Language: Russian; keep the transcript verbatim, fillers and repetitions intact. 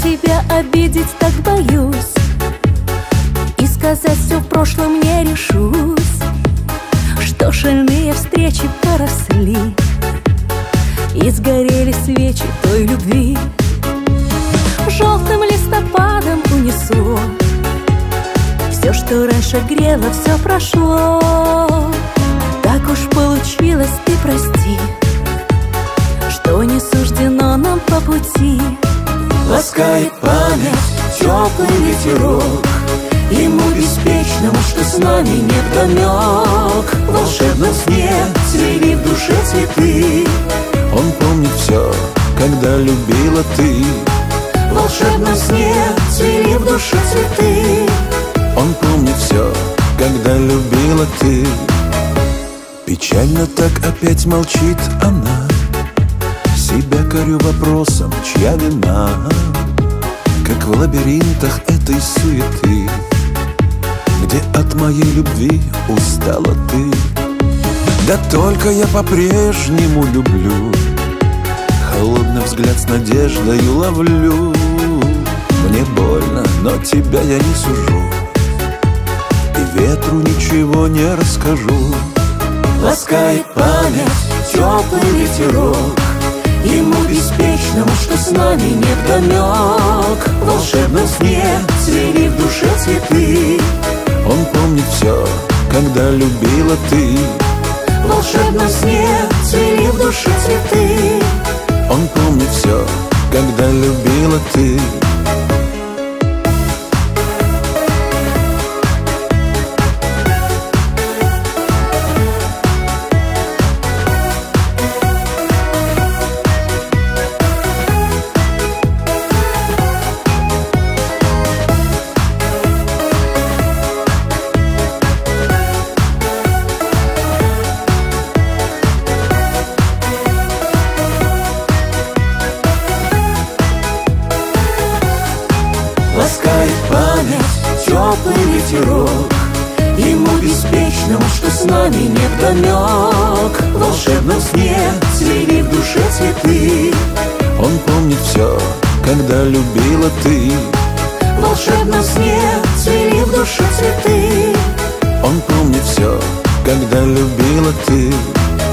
тебя обидеть так боюсь, и сказать все в прошлом не решусь, что шальные встречи поросли, и сгорели свечи той любви. Желтым листопадом унесло все, что раньше грело, все прошло. Так уж получилось, ты прости, что не суждено нам по пути. Ласкает память теплый ветерок, ему беспечному, что с нами невдомек. В волшебном сне цвели в душе цветы. Он помнит все, когда любила ты. В волшебном сне цвели в душе цветы. Он помнит все, когда любила ты. Печально так опять молчит она. Себя корю вопросом, чья вина, как в лабиринтах этой суеты, где от моей любви устала ты. Да только я по-прежнему люблю, холодный взгляд с надеждою ловлю. Мне больно, но тебя я не сужу, и ветру ничего не расскажу. Ласкает память теплый ветерок, ему беспечному, что с нами невдомек. В волшебном сне цвели в душе цветы. Он помнит все, когда любила ты. В волшебном сне цвели в душе цветы. Он помнит все, когда любила ты. Ласкает память теплый ветерок, ему беспечному, что с нами невдомек. В волшебном сне цвели в душе цветы. Он помнит все, когда любила ты. В волшебном сне цвели в душе цветы. Он помнит все, когда любила ты.